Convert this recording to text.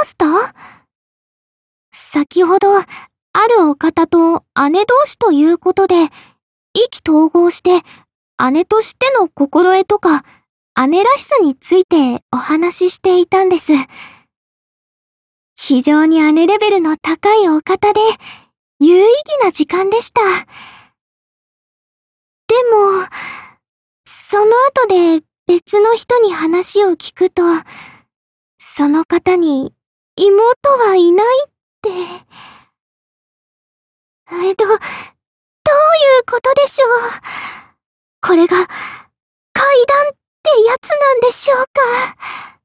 ました？先ほど、あるお方と姉同士ということで、意気投合して、姉としての心得とか、姉らしさについてお話ししていたんです。非常に姉レベルの高いお方で、有意義な時間でした。でも、その後で別の人に話を聞くと、その方に妹はいないって。どういうことでしょう。これが怪談ってやつなんでしょうか。